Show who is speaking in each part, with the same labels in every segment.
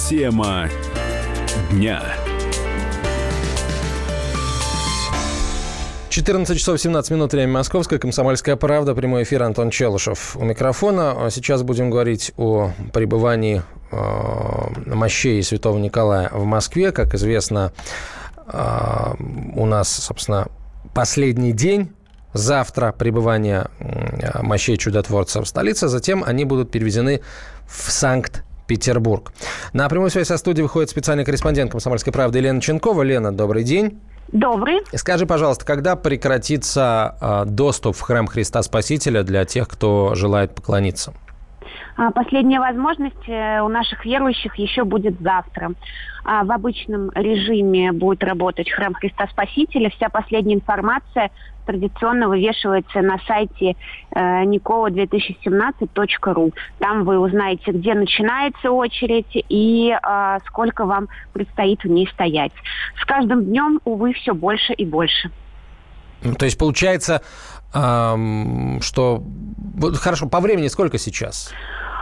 Speaker 1: Тема дня.
Speaker 2: 14 часов 17 минут, время московское, «Комсомольская правда», прямой эфир, Антон Челышев у микрофона. Сейчас будем говорить о пребывании мощей Святого Николая в Москве. Как известно, у нас, собственно, последний день. Завтра пребывание мощей Чудотворца в столице, затем они будут перевезены в Санкт-Петербург. На прямую связь со студией выходит специальный корреспондент «Комсомольской правды» Елена Ченкова. Лена, добрый день.
Speaker 3: Добрый.
Speaker 2: Скажи, пожалуйста, когда прекратится доступ в храм Христа Спасителя для тех, кто желает поклониться?
Speaker 3: Последняя возможность у наших верующих еще будет завтра. В обычном режиме будет работать храм Христа Спасителя. Вся последняя информация традиционно вывешивается на сайте nikola2017.ru. Там вы узнаете, где начинается очередь и сколько вам предстоит в ней стоять. С каждым днем, увы, все больше и больше.
Speaker 2: То есть получается, что... Хорошо, по времени сколько сейчас?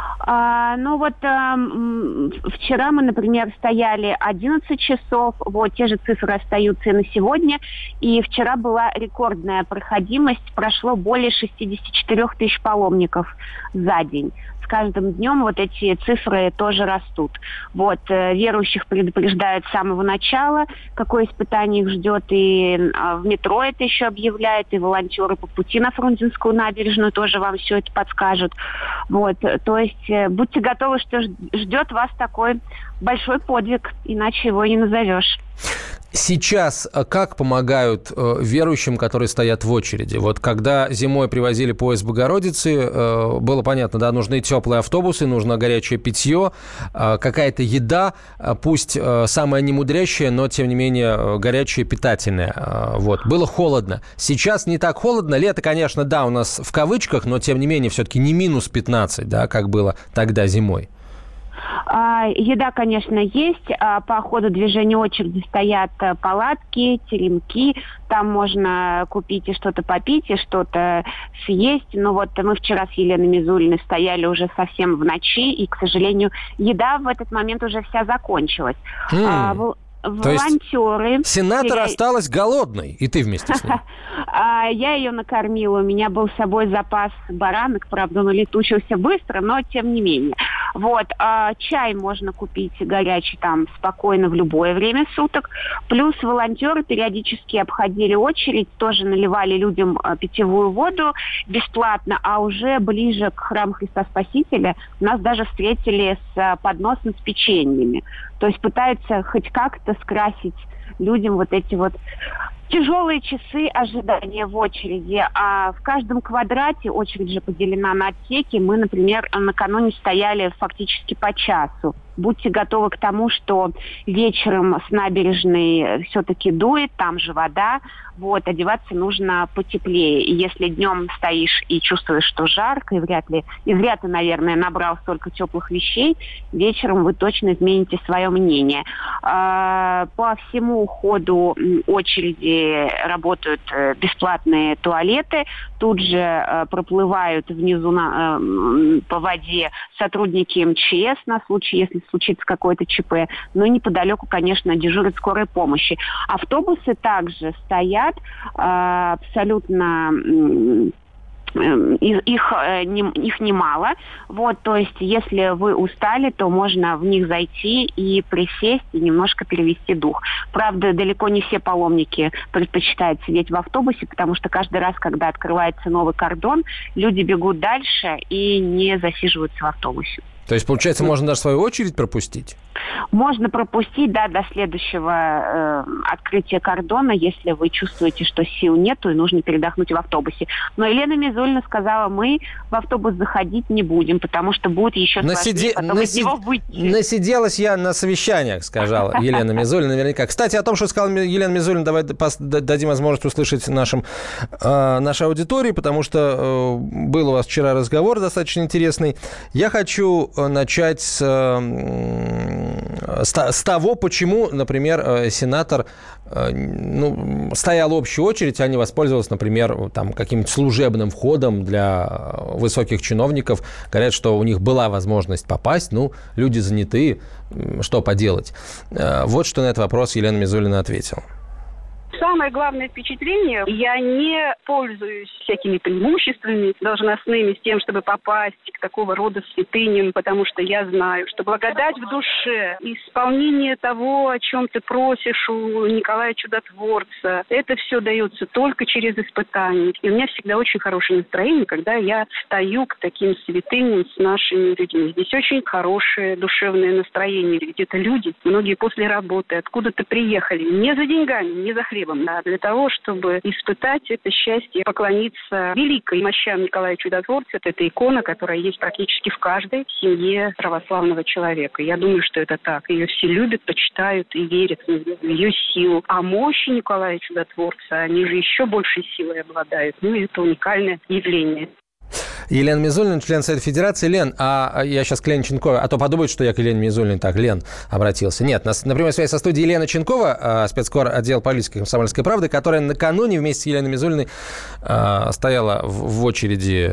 Speaker 3: Вчера мы, например, стояли 11 часов, вот те же цифры остаются и на сегодня, и вчера была рекордная проходимость, прошло более 64 тысяч паломников за день. С каждым днем вот эти цифры тоже растут. Вот, верующих предупреждают с самого начала, какое испытание их ждет, и в метро это еще объявляют, и волонтеры по пути на Фрунзенскую набережную тоже вам все это подскажут. Вот, то есть будьте готовы, что ждет вас такой большой подвиг, иначе его не назовешь.
Speaker 2: Сейчас как помогают верующим, которые стоят в очереди? Вот когда зимой привозили поезд Богородицы, было понятно, да, нужны теплые автобусы, нужно горячее питье, какая-то еда, пусть самая немудрящая, но, тем не менее, горячая, питательная. Вот. Было холодно. Сейчас не так холодно. Лето, конечно, да, у нас в кавычках, но, тем не менее, все-таки не минус 15, да, как было тогда зимой.
Speaker 3: Еда, конечно, есть. По ходу движения очереди стоят палатки, теремки. Там можно купить и что-то попить, и что-то съесть. Но вот мы вчера с Еленой Мизулиной стояли уже совсем в ночи, и, к сожалению, еда в этот момент уже вся закончилась. Волонтеры.
Speaker 2: Сенатор осталась голодной, и ты вместе с ней.
Speaker 3: Я ее накормила. У меня был с собой запас баранок, правда, он улетучился быстро, но тем не менее. Вот. Чай можно купить горячий там спокойно в любое время суток. Плюс волонтеры периодически обходили очередь, тоже наливали людям питьевую воду бесплатно, а уже ближе к храму Христа Спасителя нас даже встретили с подносом с печеньями. То есть пытаются хоть как-то скрасить людям вот эти вот тяжелые часы ожидания в очереди. А в каждом квадрате, очередь же поделена на отсеки, мы, например, накануне стояли фактически по часу. Будьте готовы к тому, что вечером с набережной все-таки дует, там же вода, вот, одеваться нужно потеплее. И если днем стоишь и чувствуешь, что жарко, и зря ты, наверное, набрал столько теплых вещей, вечером вы точно измените свое мнение. По всему ходу очереди работают бесплатные туалеты, тут же проплывают внизу по воде сотрудники МЧС на случай, если случится какое-то ЧП. Но неподалеку, конечно, дежурят скорой помощи. Автобусы также стоят абсолютно... Их немало. Вот, то есть, если вы устали, то можно в них зайти и присесть, и немножко перевести дух. Правда, далеко не все паломники предпочитают сидеть в автобусе, потому что каждый раз, когда открывается новый кордон, люди бегут дальше и не засиживаются в автобусе.
Speaker 2: То есть, получается, можно даже свою очередь пропустить?
Speaker 3: Можно пропустить, да, до следующего открытия кордона, если вы чувствуете, что сил нету и нужно передохнуть в автобусе. Но Елена Мизулина сказала, мы в автобус заходить не будем, потому что будет еще сложнее потом из него выйти. Насиделась
Speaker 2: я на совещаниях, сказала Елена Мизулина наверняка. Кстати, о том, что сказала Елена Мизулина, давай дадим возможность услышать нашей аудитории, потому что был у вас вчера разговор достаточно интересный. Я хочу начать с того, почему, например, сенатор, стояла общая очередь, а не воспользовался, например, там, каким-то служебным входом для высоких чиновников. Говорят, что у них была возможность попасть, люди занятые, что поделать. Вот что на этот вопрос Елена Мизулина ответила.
Speaker 4: Самое главное впечатление, я не пользуюсь всякими преимуществами должностными с тем, чтобы попасть к такого рода святыням, потому что я знаю, что благодать в душе, исполнение того, о чем ты просишь у Николая Чудотворца, это все дается только через испытания. И у меня всегда очень хорошее настроение, когда я стою к таким святыням с нашими людьми. Здесь очень хорошее душевное настроение, ведь это люди, многие после работы, откуда-то приехали, не за деньгами, не за хлебом, а для того, чтобы испытать это счастье, поклониться великой мощам Николая Чудотворца. Это икона, которая есть практически в каждой семье православного человека. Я думаю, что это так. Ее все любят, почитают и верят в ее силу. А мощи Николая Чудотворца, они же еще большей силой обладают. Это уникальное явление.
Speaker 2: Елена Мизулина, член Совета Федерации. Лен, я сейчас к Лене Ченковой, а то подумают, что я к Елене Мизулиной так, Лен, обратился. Нет, на прямой связи со студией Елена Ченкова, спецкор отдела политики «Комсомольской правды», которая накануне вместе с Еленой Мизулиной стояла в очереди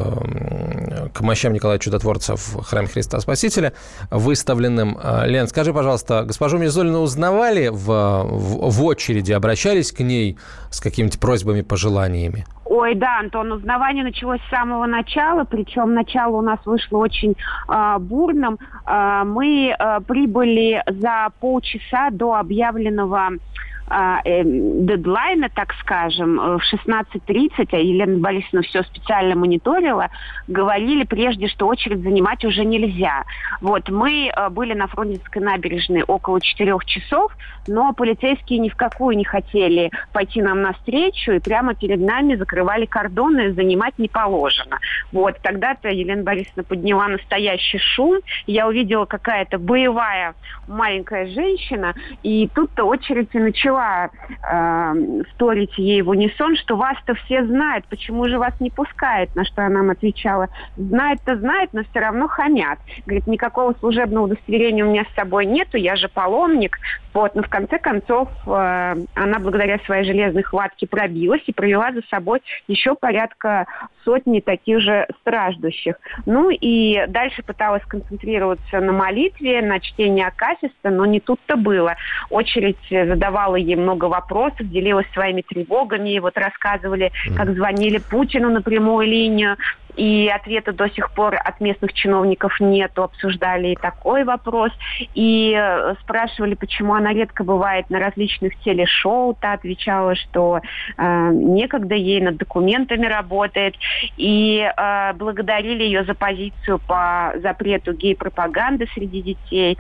Speaker 2: к мощам Николая Чудотворца в храме Христа Спасителя, выставленным. Лен, скажи, пожалуйста, госпожу Мизулину узнавали в очереди, обращались к ней с какими-то просьбами, пожеланиями?
Speaker 3: Ой, да, Антон, узнавание началось с самого начала, причем начало у нас вышло очень бурным. Мы прибыли за полчаса до объявленного дедлайна, так скажем, в 16:30, а Елена Борисовна все специально мониторила, говорили прежде, что очередь занимать уже нельзя. Мы были на Фрунзенской набережной около 4 часов, но полицейские ни в какую не хотели пойти нам навстречу, и прямо перед нами закрывали кордоны, занимать не положено. Тогда-то Елена Борисовна подняла настоящий шум, я увидела какая-то боевая маленькая женщина, и тут-то очередь и начала вторить ей в унисон, что вас-то все знают, почему же вас не пускают? На что она нам отвечала: знает-то знает, но все равно хамят. Говорит, никакого служебного удостоверения у меня с собой нету, я же паломник. Но в конце концов она благодаря своей железной хватке пробилась и провела за собой еще порядка сотни таких же страждущих. И дальше пыталась сконцентрироваться на молитве, на чтении акафиста, но не тут-то было. Очередь задавала ей много вопросов, делилась своими тревогами, рассказывали, как звонили Путину на прямую линию, и ответа до сих пор от местных чиновников нету, обсуждали и такой вопрос, и спрашивали, почему она редко бывает на различных телешоу, та отвечала, что некогда ей над документами работает, и благодарили ее за позицию по запрету гей-пропаганды среди детей,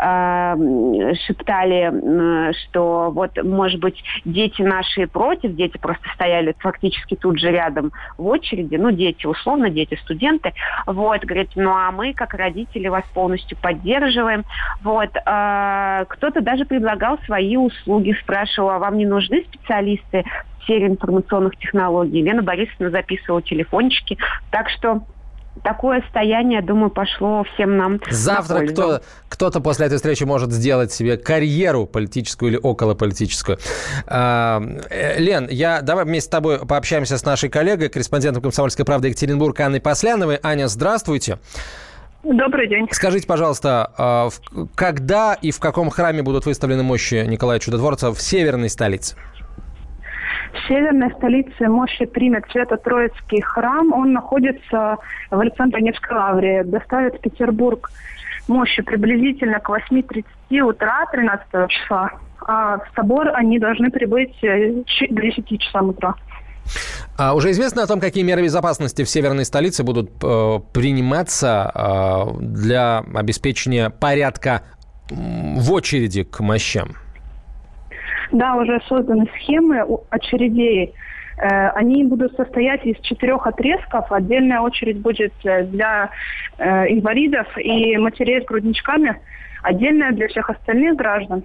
Speaker 3: шептали, что может быть, дети наши против, дети просто стояли фактически тут же рядом в очереди, дети условно, дети, студенты, говорит, а мы, как родители, вас полностью поддерживаем, кто-то даже предлагал свои услуги, спрашивал, а вам не нужны специалисты в сфере информационных технологий? Лена Борисовна записывала телефончики, так что такое стояние, думаю, пошло всем нам
Speaker 2: завтра
Speaker 3: на пользу.
Speaker 2: Кто-то после этой встречи может сделать себе карьеру политическую или околополитическую. Лен, давай вместе с тобой пообщаемся с нашей коллегой, корреспондентом «Комсомольской правды» Екатеринбурга Анной Посляновой. Аня, здравствуйте.
Speaker 4: Добрый день.
Speaker 2: Скажите, пожалуйста, когда и в каком храме будут выставлены мощи Николая Чудотворца в северной столице?
Speaker 5: В северной столице мощи примет Свято-Троицкий храм. Он находится в Александре Невской лавре. Доставят в Петербург мощи приблизительно к 8:30 утра 13 числа. А в собор они должны прибыть к 10 часам утра.
Speaker 2: Уже известно о том, какие меры безопасности в северной столице будут приниматься для обеспечения порядка в очереди к мощам?
Speaker 5: Да, уже созданы схемы очередей. Они будут состоять из 4 отрезков. Отдельная очередь будет для инвалидов и матерей с грудничками, отдельная для всех остальных граждан.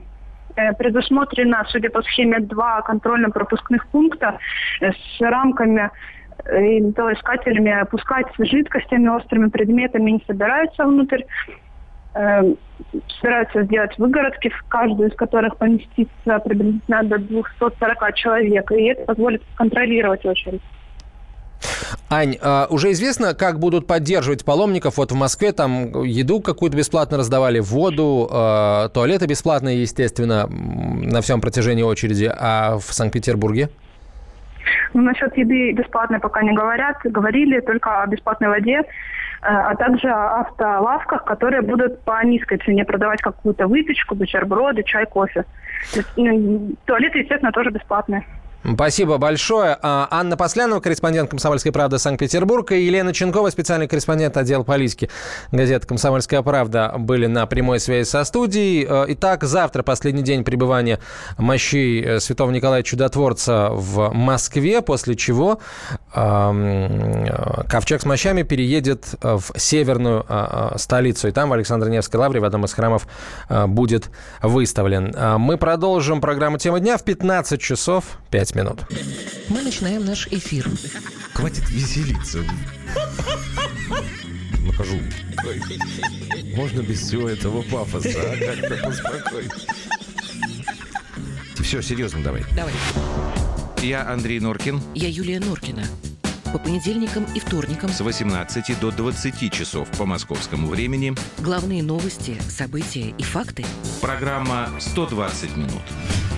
Speaker 5: Предусмотрено, судя по схеме, 2 контрольно-пропускных пункта с рамками то искателями опускать с жидкостями, острыми предметами не собираются внутрь. Стараются сделать выгородки, в каждую из которых поместится приблизительно до 240 человек. И это позволит контролировать очередь.
Speaker 2: Ань, уже известно, как будут поддерживать паломников? Вот в Москве там еду какую-то бесплатно раздавали, воду, туалеты бесплатные, естественно, на всем протяжении очереди. А в Санкт-Петербурге?
Speaker 5: Ну, насчет еды бесплатной пока не говорят. Говорили только о бесплатной воде, а также о автолавках, которые будут по низкой цене продавать какую-то выпечку, бутерброды, чай, кофе. Туалеты, естественно, тоже бесплатные.
Speaker 2: Спасибо большое. Анна Послянова, корреспондент «Комсомольской правды» Санкт-Петербург, и Елена Ченкова, специальный корреспондент отдела политики газеты «Комсомольская правда», были на прямой связи со студией. Итак, завтра последний день пребывания мощей святого Николая Чудотворца в Москве, после чего ковчег с мощами переедет в северную столицу. И там, в Александро-Невской лавре, в одном из храмов, будет выставлен. Мы продолжим программу «Тема дня» в 15 часов 5 минут.
Speaker 6: Мы начинаем наш эфир.
Speaker 7: Хватит веселиться. Накажу. Можно без всего этого пафоса, как-то поспокойнее. Все, серьезно, давай.
Speaker 6: Давай.
Speaker 7: Я Андрей Норкин.
Speaker 6: Я Юлия Норкина. По понедельникам и вторникам
Speaker 7: С 18 до 20 часов по московскому времени.
Speaker 6: главные новости, события и факты.
Speaker 7: Программа «120 минут».